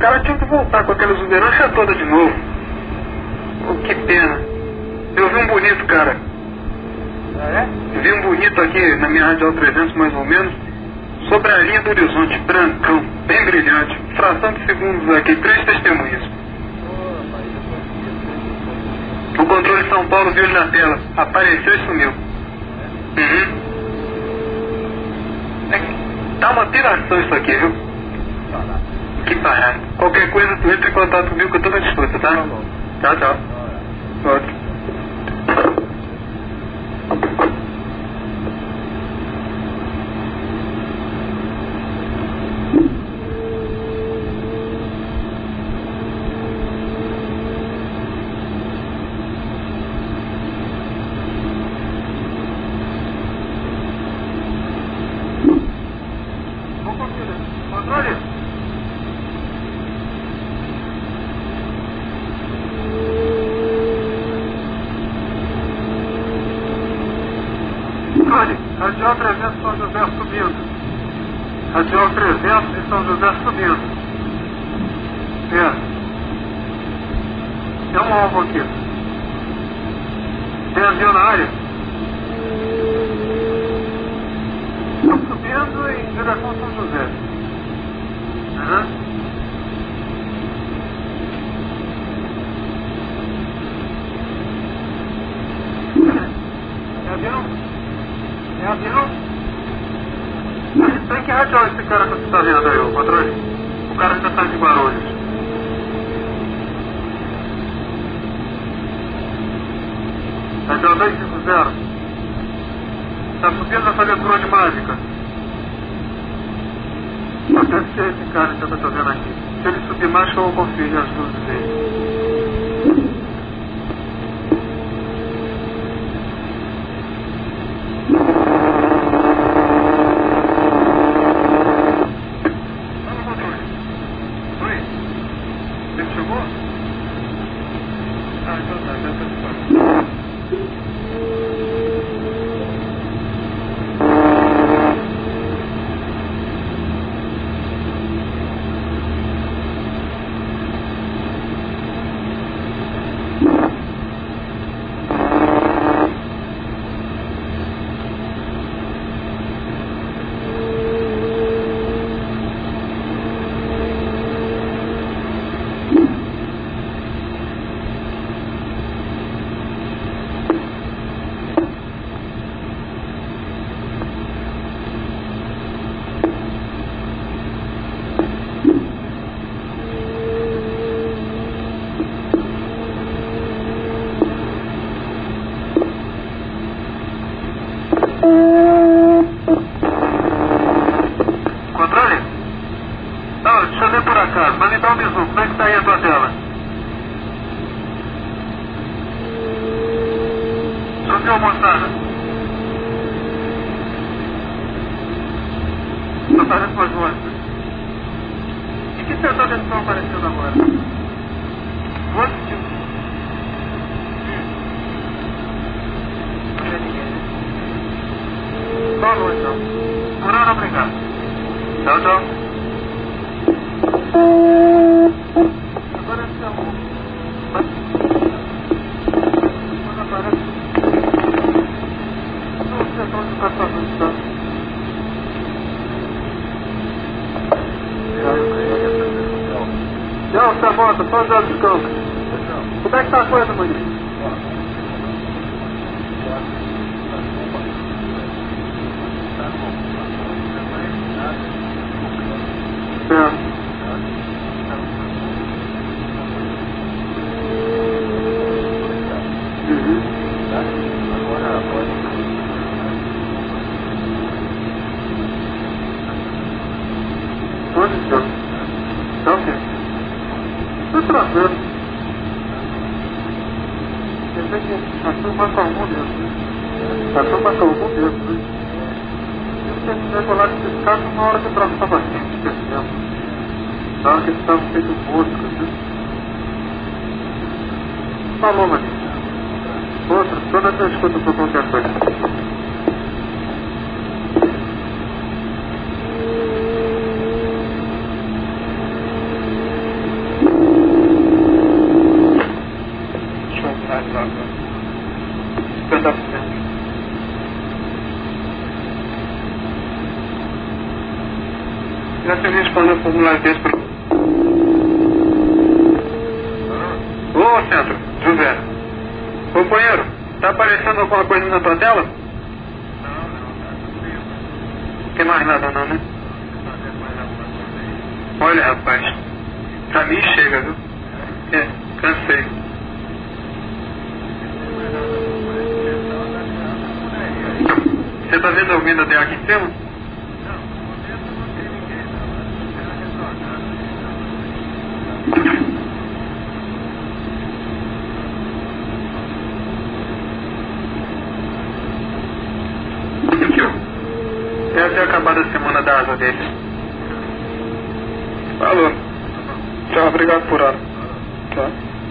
caras tinham que voltar com aquela exuberância toda de novo. Oh, que pena. Eu vi um bonito, cara. É? Vi um bonito aqui na minha Radial 300, mais ou menos, sobre a linha do horizonte, brancão, bem brilhante. Fração de segundos aqui, 3 testemunhas. O controle de São Paulo viu ele na tela. Apareceu e sumiu. Tá uma tiração isso aqui, viu? Que parada. Qualquer coisa, tu entra em contato comigo que eu tô na disputa, tá? Tchau, tchau. Outro. Radial 300 São José subindo. Radial 300 de São José subindo. Tem um alvo aqui. Tem avião na área? Estou subindo em direção a São José. É avião? É avião? Tem que radial esse cara que você está vendo aí, o controle? O cara já está de Guarulhos. Radial 250. Está subindo essa leitura de mágica. Deve ser esse cara que eu estou vendo aqui. Se ele subir mais, que eu vou conferir as luzes dele. Como é que tá a coisa, Maurício? Falou, mano. Outro, toda vez que eu escuto por qualquer coisa. Peço ele responder o formulário desse para... Ô, Centro, José. Ô, companheiro, tá aparecendo alguma coisa na tua tela? Não tem mais nada não, né? Olha, rapaz, pra mim chega, viu? É, cansei. Você tá vendo alguém da DA aqui em cima? Deve ter acabado a semana da asa deles. Falou. Tchau, obrigado por hora. Tchau.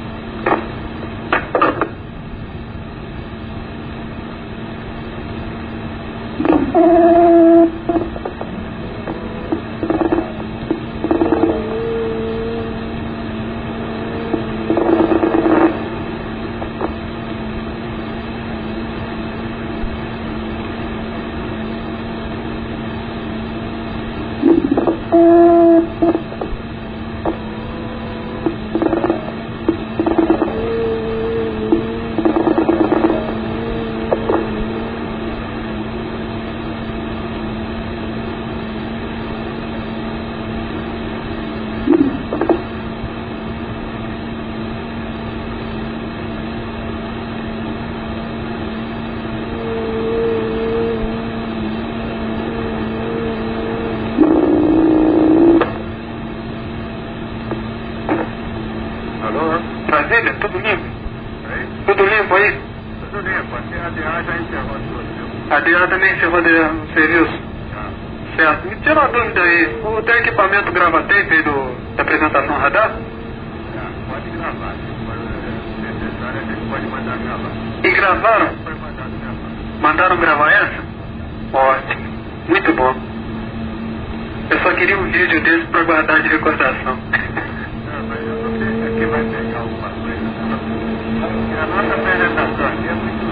Brasília, tudo limpo? Tudo limpo aí? Tudo limpo, aqui a DA já encerrou tudo. A DA também encerrou o serviço? Certo. Me tira uma dúvida aí. O teu equipamento grava tape aí da apresentação radar? Pode gravar. Se necessário, a gente pode mandar gravar. E gravaram? Foi mandado gravar. Mandaram gravar essa? Ótimo. Muito bom. Eu só queria um vídeo desse para guardar de recordação. Não, mas eu não sei se aqui vai pegar alguma coisa. Porque a nossa apresentação aqui é muito...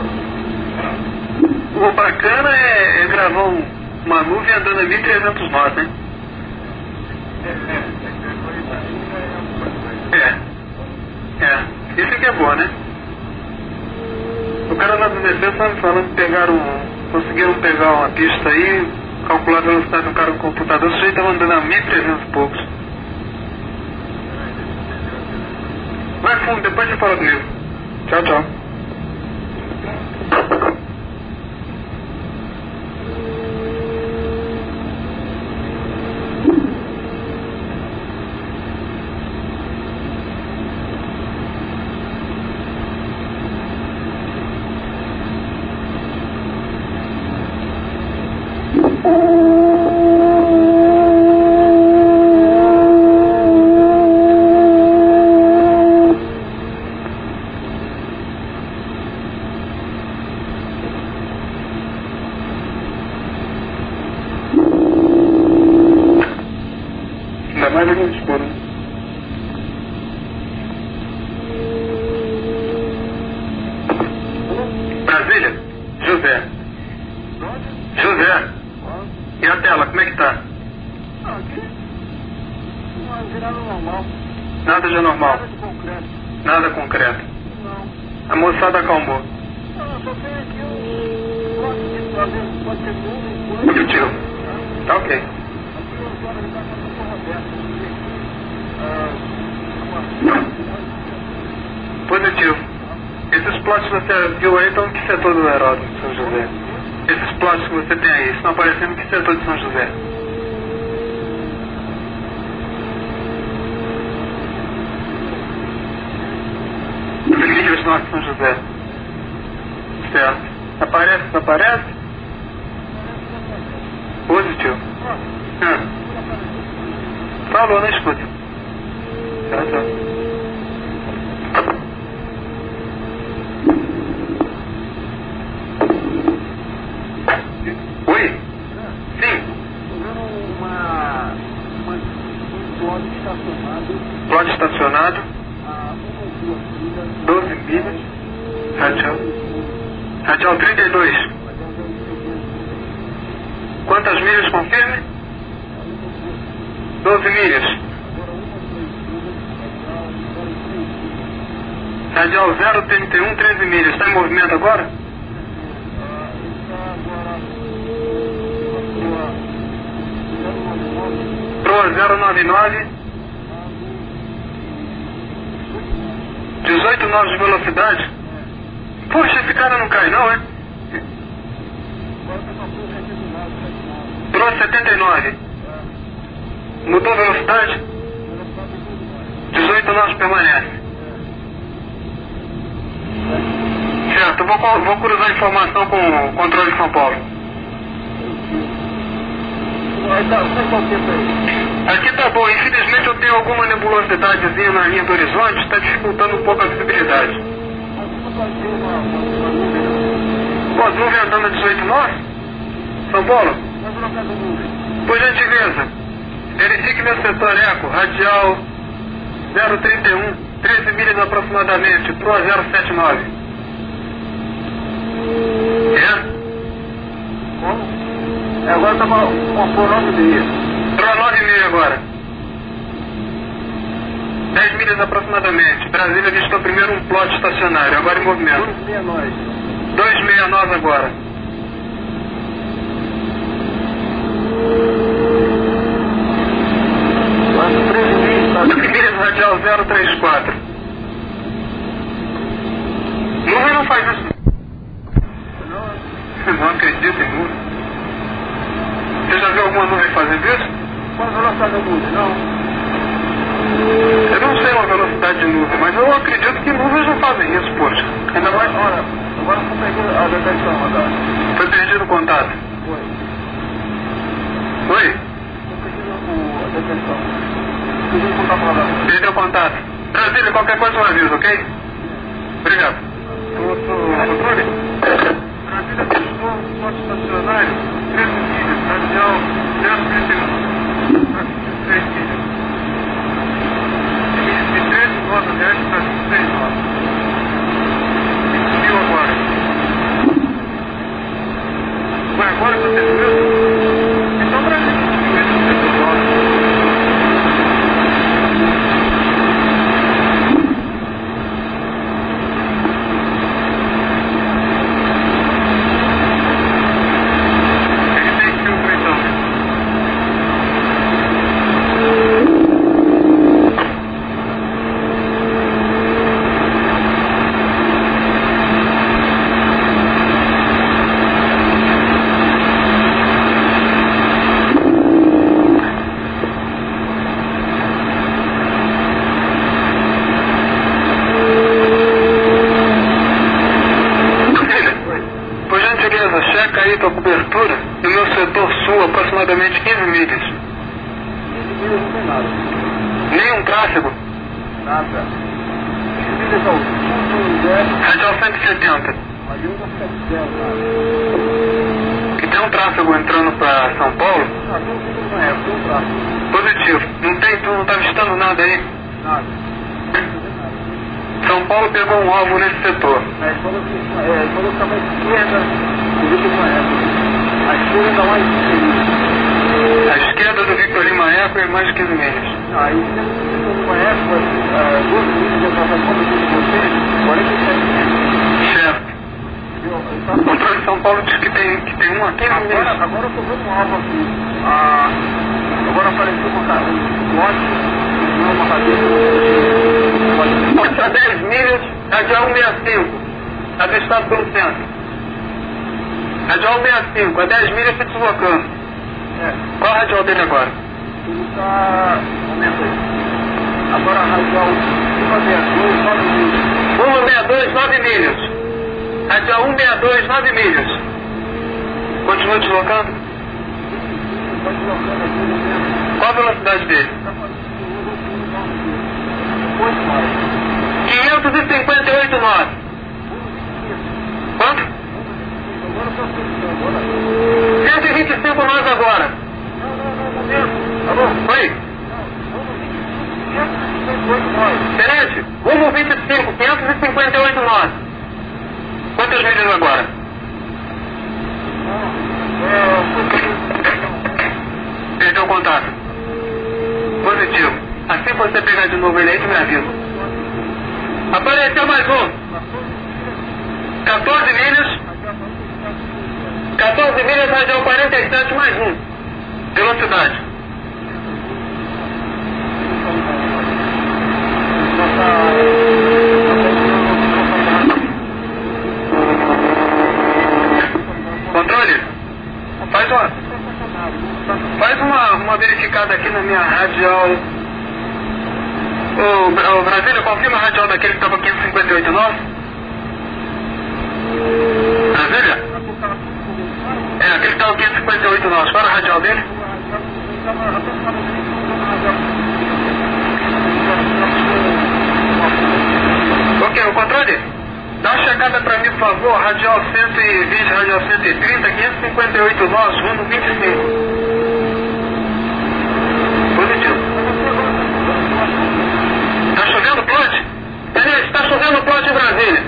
O bacana é gravar uma nuvem andando a 1.300 nós, né? Isso que é bom, né? O cara lá do DCE estava me falando que conseguiram pegar uma pista aí, calcular a velocidade do cara no computador, o sujeito estava andando a 1.300 e poucos. Vai fundo, depois você fala comigo. Tchau, tchau. Mais algum dispor, Brasília? José. José. E a tela, como é que tá? Aqui, nada normal. Nada de anormal? Nada de concreto. Nada concreto? Não. A moçada acalmou? Não, só tem aqui pode ter nuvem, Positivo. Tá ok. Positivo. Esses plots que você viu aí estão em que setor do aeródromo de São José? Esses plots que você tem aí, estão aparecendo em que setor de São José? Livres Norte de São José. Certo. Aparece, não aparece? Positivo. Falou, não escuta. Tchau, tchau. Oi? Sim. Plot estacionado. 12 milhas. Radial 32. Quantas milhas confirme? 12 milhas. Radial 031, 13 milhas. Está em movimento agora? Proa 099. 18 nós de velocidade. Poxa, esse cara não cai não, é? Proa 79. Mudou a velocidade? 18 nós permanece. Certo, vou cruzar a informação com o controle de São Paulo. Aqui tá bom, infelizmente eu tenho alguma nebulosidadezinha na linha do horizonte, está dificultando um pouco a visibilidade. Pô, as nuvens andando a 18 nós? São Paulo? Por gentileza, verifique meu setor eco, radial 031, 13 milhas aproximadamente, Pro 079. Agora está com Pro 9 milhas. Pro 9,5 agora. 10 milhas aproximadamente. Brasília avistou primeiro um plot estacionário, agora em movimento. 2,6 nós agora. Milhas radial 034. Nuvem não faz isso. Não acredito em nuvem. Você já viu alguma nuvem fazendo isso? Qual a velocidade da nuvem? Não. Eu não sei a velocidade de nuvem, mas eu acredito que nuvens não fazem isso, poxa. Ainda mais, olha, agora eu peguei a detecção, agora. Foi perdido o contato? Foi. Oi? Eu perdi a detecção. Perdi o contato agora. Perdeu o contato. Brasília, qualquer coisa eu aviso, ok? Obrigado. Controle? Brasília testou um plot estacionário, 13 milhas, radial 031, 3 milhas. De 13 nós, aliás, para 26 nós. E subiu agora. Foi agora que você viu? Então, Brasília, subiu esse setor. Cobertura no meu setor sul, aproximadamente 15 milhas. 15 milhas não tem nada. Nenhum tráfego? Nada. 15 milhas ao sul, radial 170. ali eu não sei nada. E tem um tráfego entrando para São Paulo? Ah, não é, tem um tráfego. Positivo. Não tem, tu não tá avistando nada aí? Nada. São Paulo pegou um alvo nesse setor. Quando eu estava à esquerda, o Victor Lima Eco. A esquerda dá mais 15 milhas. A esquerda do Victor Lima Eco é mais 15 milhas. Aí, o Victor Lima Eco, 12 milhas, eu estava como eu disse vocês, 47 milhas. Certo. O controle de São Paulo diz que tem um aqui no meio. Agora eu estou vendo um alvo aqui. Agora apareceu uma lote, uma cadeira. Mostra 10 milhas, radial 165. Avistado pelo centro. Radial 165, a 10 milhas se deslocando. Qual a radial dele agora? Ele está... Momento aí. Agora a radial 162, 9 milhas. 162, 9 milhas. Radial 162, 9 milhas. Continua deslocando? Está deslocando aqui no mesmo. Qual a velocidade dele? Está fazendo 8 mais. 558 nós. Quanto? Agora eu estou agora. 125 nós agora. Não. Alô? Oi? 558 mais. Tenente, rumo 25, 558 nós. Quantas milhas agora? Perdeu o contato. você pegar de novo ele aí, tu me avisa. Apareceu mais um. 14 milhas. 14 milhas, radial 47 mais um. Velocidade. Controle? Faz uma verificada aqui na minha radial. O Brasília, confirma a radial daquele que estava 558 nosso. Brasília? É, aquele que estava 558 nosso. Qual era a radial dele? Ok, o controle? Dá uma checada pra mim, por favor. Radial 120, radial 130, 558 nós, rumo 25. Positivo. Tá chovendo plot? Tenente, tá chovendo plot em Brasília.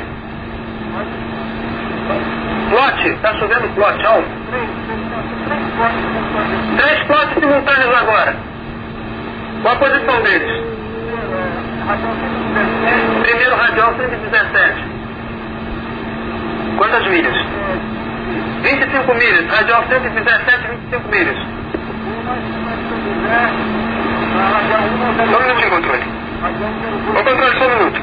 Plot, tá chovendo plot, alto. 3 plots simultâneos agora. Qual a posição deles? Primeiro radial 117. Quantas milhas? 25 milhas. Radial 117, 25 milhas. Só um minutinho, controle. Ô, controle, só um minuto.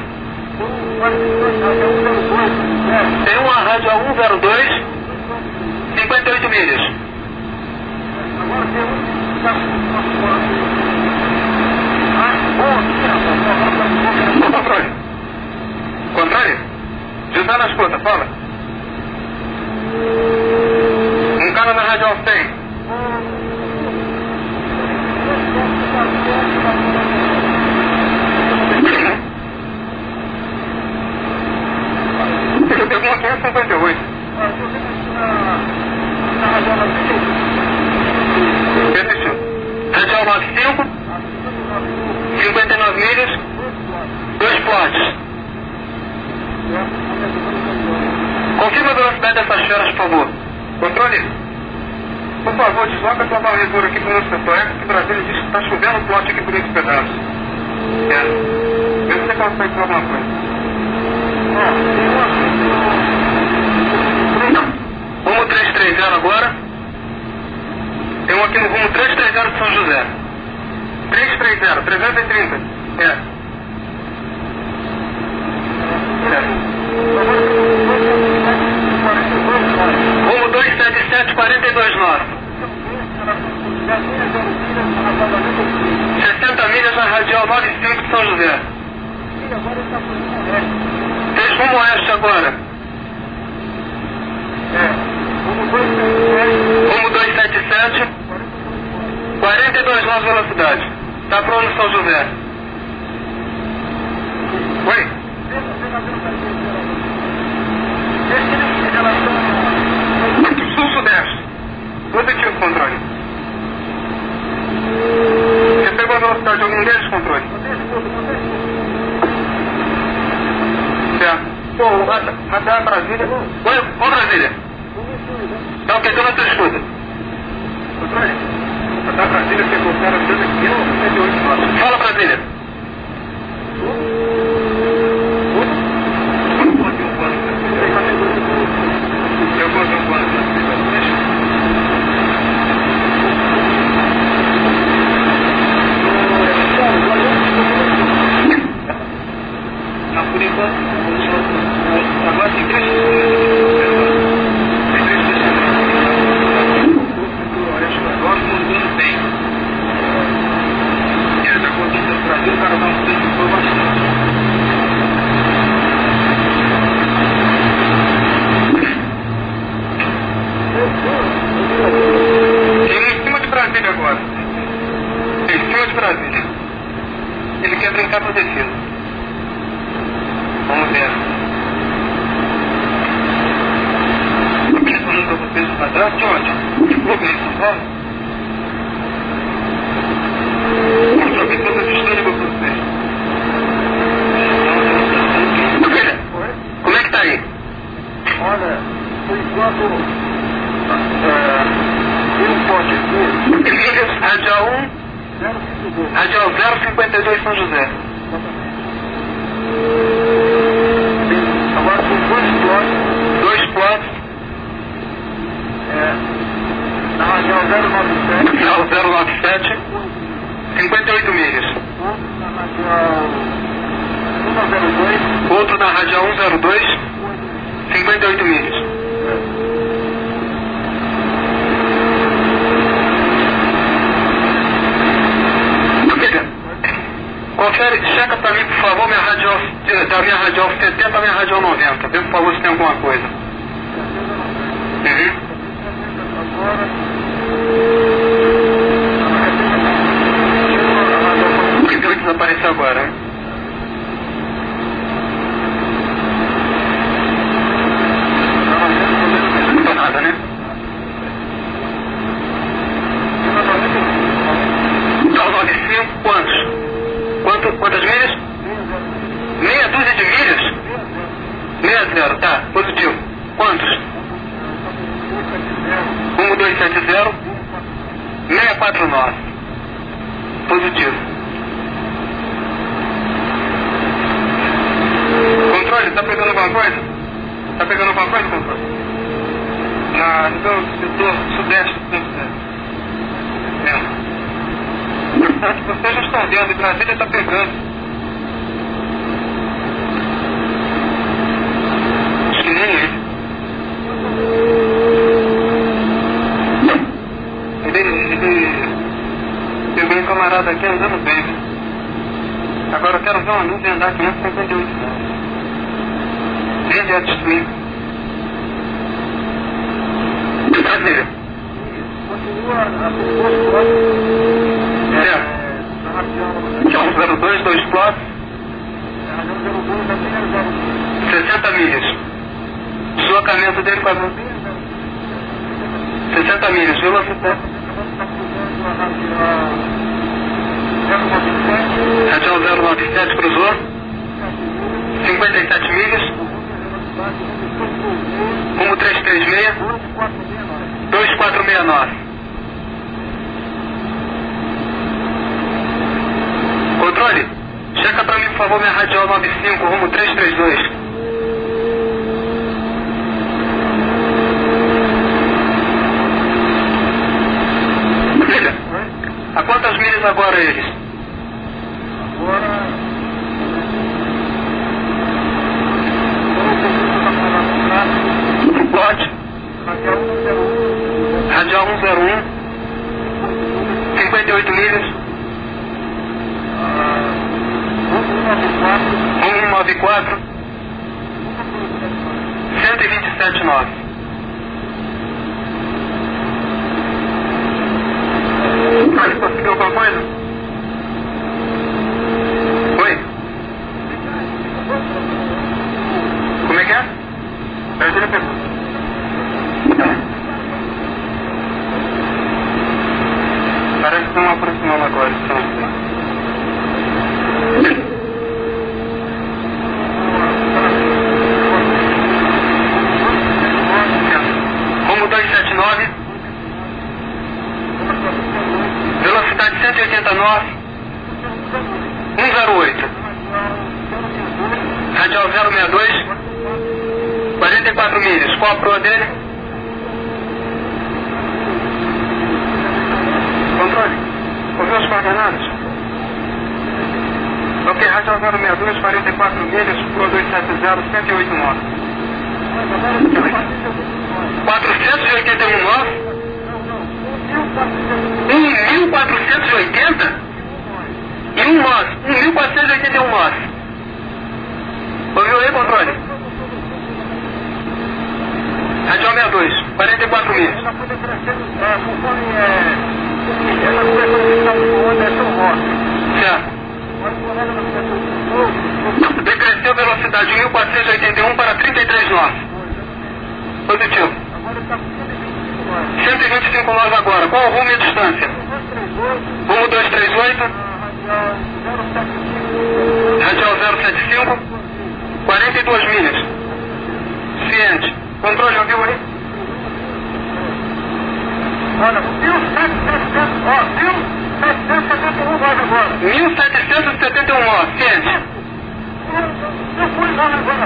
Tem uma radial 102, 58 milhas. Ô, controle. Controle? José nas contas, fala. Um cara na radial 100. Eu pegou aqui 58. Radial 95, 59 milhas, 2 plots. Confirma a velocidade dessas feras, por favor. Controle? Por favor, desloca a tua varredura aqui para o nosso setor. É que o Brasília diz que está chovendo plot aqui por esse pedaço. É. Vê se você consegue falar alguma coisa. Rumo 330 agora. Tem um aqui no rumo 330 de São José. 330, 330. É. Rumo 277, 42 norte. 60 milhas na radial 95 de São José. Fez rumo oeste agora. Rumo 277, 42 nós velocidade. Tá pronto São José. Oi? Sul-sudeste. Positivo, controle. Você pegou a velocidade de algum deles, controle? Certo. Pô, radar Brasília. Oi, ô Brasília. Tá ok, então na tua escuta. Controle. Radar Brasília pegou o cara dando aqui, 178 notas. Fala, Brasília. Eu vou ter um plano para não, por enquanto, agora tem 3 agora mudando bem. E já contando o Brasil, o cara vai mudando bastante. Tem em cima de Brasília agora. Tem em cima de Brasília. Ele quer brincar para defesa. Vamos ver. Falando para vocês o padrão de onde? Vou ver São Paulo. Vou saber todas as histórias para vocês. Como é que tá aí? Olha, por enquanto, tem um pote aqui. Radial 1, Radial 052 São José. Agora são Dois plots. Na radial 097. Radial 097. 58 milhas. Outro na radial 102. Outro na radial 102. 58 milhas. Confere, checa pra mim, por favor, minha radial, da minha radial 70 à minha radial 90. Vê, por favor, se tem alguma coisa. Uhum. Desapareceu agora, hein? Não tô nada, né? Dá 95, quantos? Quantas milhas? Meia dúzia de milhas? 60, tá, positivo. Quantos? 1270 649. Positivo. Controle, tá pegando alguma coisa? Tá pegando alguma coisa, controle? No setor sudeste do Sudeste. Acho que vocês já estão vendo, e Brasília está pegando. Acho que nem ele. Ele pegou um camarada aqui andando bem. Agora eu quero ver uma nuvem andar 558 metros. Desde a destruir. Brasília. Continua a Então, 02, 2 plots. 60 milhas. Deslocamento dele com a 60 milhas, velocidade. Radial 097 cruzou. 57 milhas. Rumo 336. 2469. Controle, checa pra mim, por favor, minha radial 95, rumo 332. Filha, a quantas milhas agora eles? Agora... Plot. Radial 101. 58 milhas. 194. 127,9. Mas conseguiu alguma coisa? Oi? Como é que é? Brasília pergunta. Parece que estão aproximando agora, estão. Rumo 279. Velocidade 189. 108. Radial 062. 44 milhas. Qual a proa dele? Controle. Ouviu as coordenadas? Ok, radial 062, 44 milhas, proa 270, 108,9. 481 nós? 1.480? E um nós. 1.481 nós. Ouviu aí, controle? Radial 62, 44 milhas. Certo. Decresceu velocidade 1.481 para 33 nós. Positivo. 125 nós agora. Qual o rumo e a distância? Rumo 238. Radial 075. 42 milhas. Ciente. Controle, ouviu aí? Olha, viu 770, ó, viu 770 771 nós, ciente. Eu fui lá agora.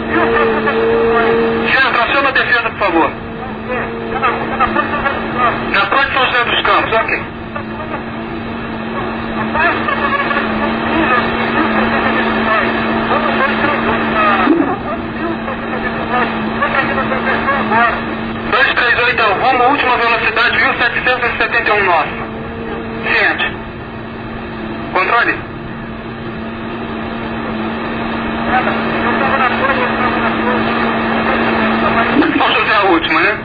Centro, aciona a defesa, por favor. Na Praia de São José dos Campos, ok. Dois, 3, 8, rumo, última velocidade, 1771 nós. Ciente. Controle. São José a última, né?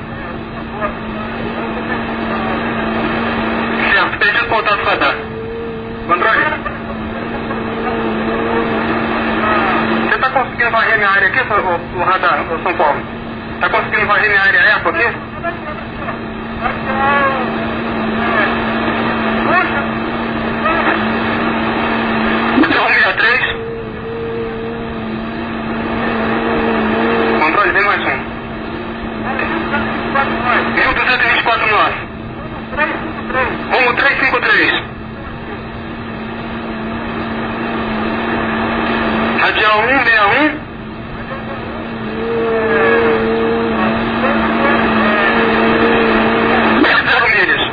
Certo, perdido contato radar. Controle. Você está conseguindo varrer minha área aqui, o radar, o São Paulo? Está conseguindo varrer minha área eco aqui? Então, 163. Controle, vem mais um. 1224 nós. Rumo 353. Radial 161. 0 milhas.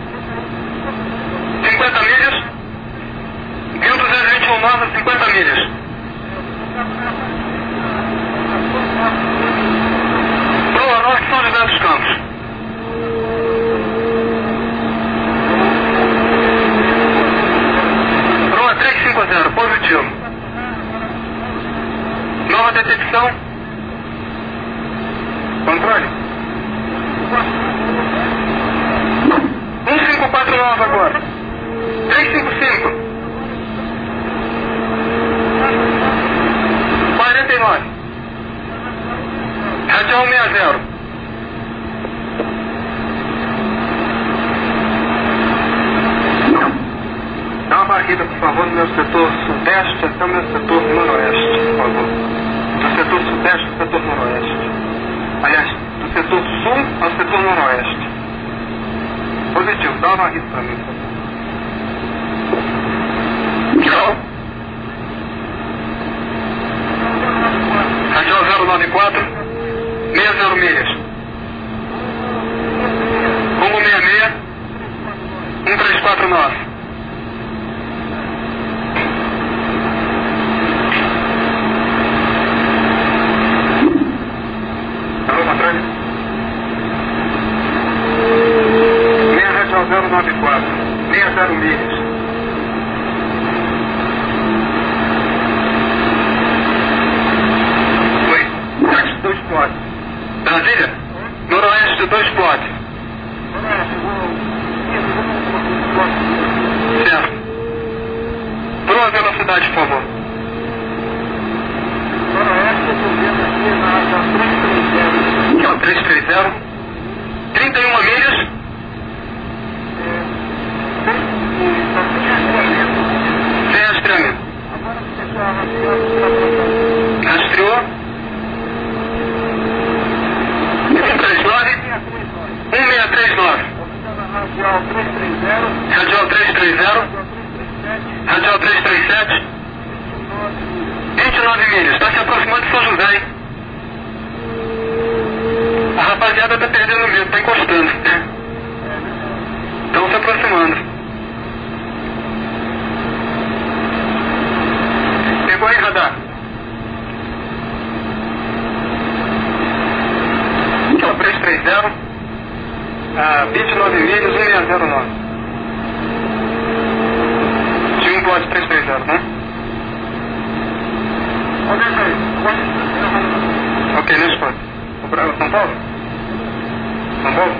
50 milhas. 1221 nós a 50 milhas. Proa Norte, São José dos Campos. Proa 350, positivo. Nova detecção. Controle. 154 agora. 355. 49. Radial 60. Dá uma varrida, por favor, no meu setor sudeste até o meu setor noroeste, por favor. Do setor sudeste ao setor noroeste. Aliás, do setor sul ao setor noroeste. Positivo, dá uma varrida para mim, por favor. Tchau. Radial 094, 60 milhas. Rumo 66, 134 nós. Alô, controle? 6 Radial 094, 60 milhas. Dois plots. Brasília? Noroeste, 2 plots. Certo. Proa velocidade, por favor. Noroeste, eu estou vendo aqui na asa 330. Aqui, ó, 330. 31 milhas. Sem rastreamento. Rastreou. 139. Radial 330. Radial 337. 29 milhas. Está se aproximando de São José, hein? A rapaziada está perdendo medo, está encostando, né? Estão se aproximando. Pegou aí, radar? Aqui, ó, 330. 29 milhas, 1609. Tinha um plot 330, né? Ok, nesse plot. São Paulo? São Paulo?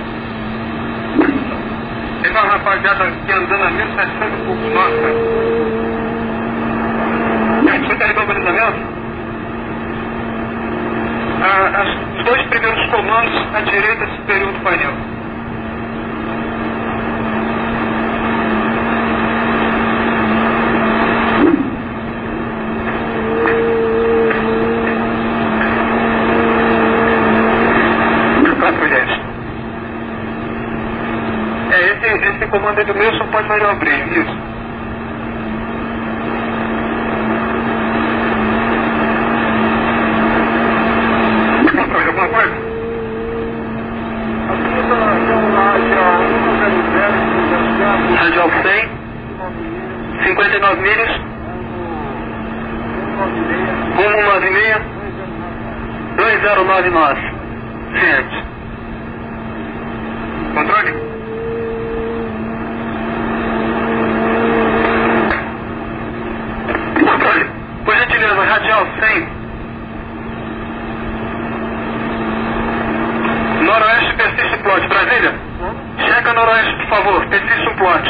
Tem uma rapaziada aqui andando a 1700 e poucos nós, cara. Você tá ligado ao balizamento? Os dois primeiros comandos à direita superior do painel. Esse comando é do meu, só pode variar o brilho, isso. Radial 100, 59 milhas, rumo 96, 2099. Ciente. Controle? Controle. Por gentileza, radial 100. Noroeste, persiste plot. Brasília? Checa noroeste, por favor. Persiste um plot.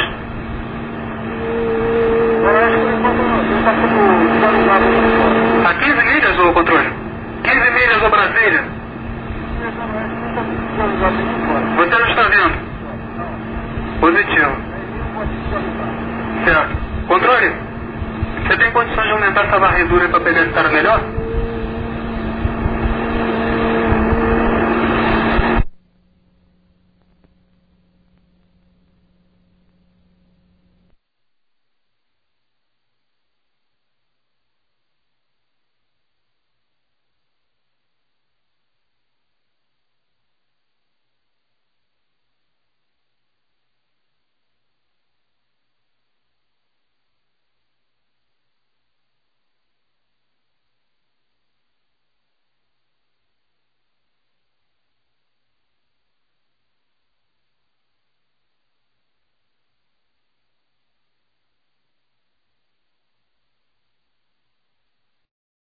A 15 milhas, ô controle? 15 milhas, ô Brasília? Você não está vendo? Positivo. Certo. Controle? Você tem condições de aumentar essa varredura para pegar esse cara melhor?